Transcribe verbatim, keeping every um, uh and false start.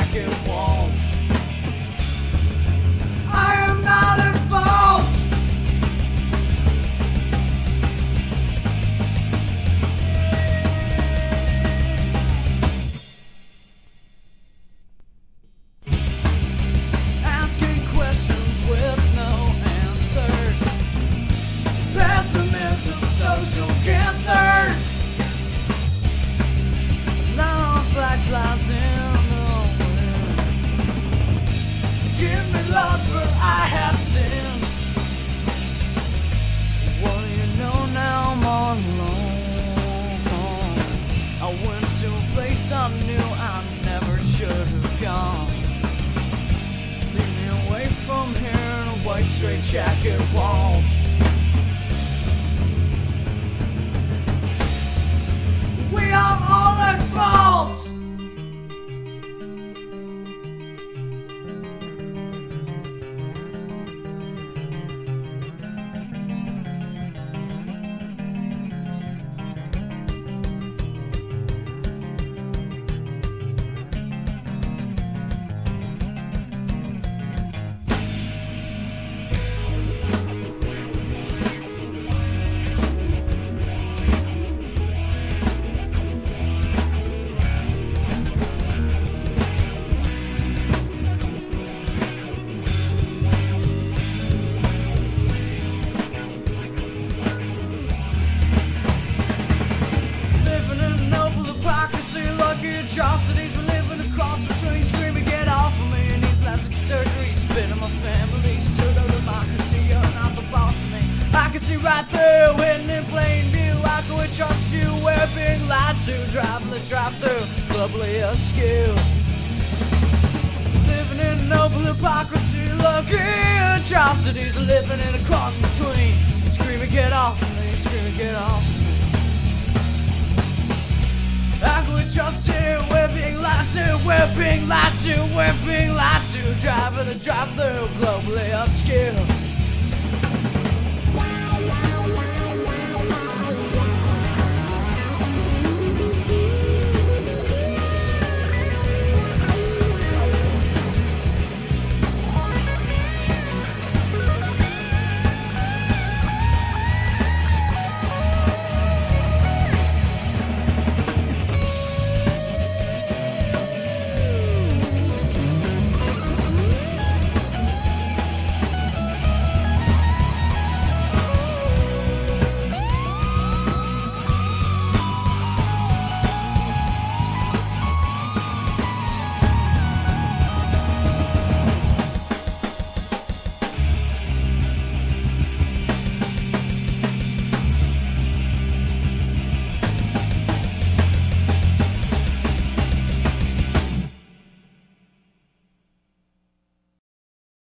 jacket walls. I am not at fault. Asking questions with no answers. Pessimism, social cancers. Fact lies in the wind. Give me love for I have sinned. What do you know now I'm all alone? I went to a place I knew I never should have gone. Leave me away from here in a white straight jacket waltz. We are all at fault. Atrocities we're living across between. Screaming, get off of me. Need plastic surgery. Spit on my family. Pseudo democracy. You're not the boss of me. I can see right through, hidden in plain view. How can we trust you? We're being lied to. Driving the drive-through, globally askew. Living in noble hypocrisy. Looking atrocities. Living in a cross between. Screaming, get off of me. Screaming, get off of me. How can we trust you? We're being lied to, we're being lied to, we're being lied to. Driving the drive-through, globally askew.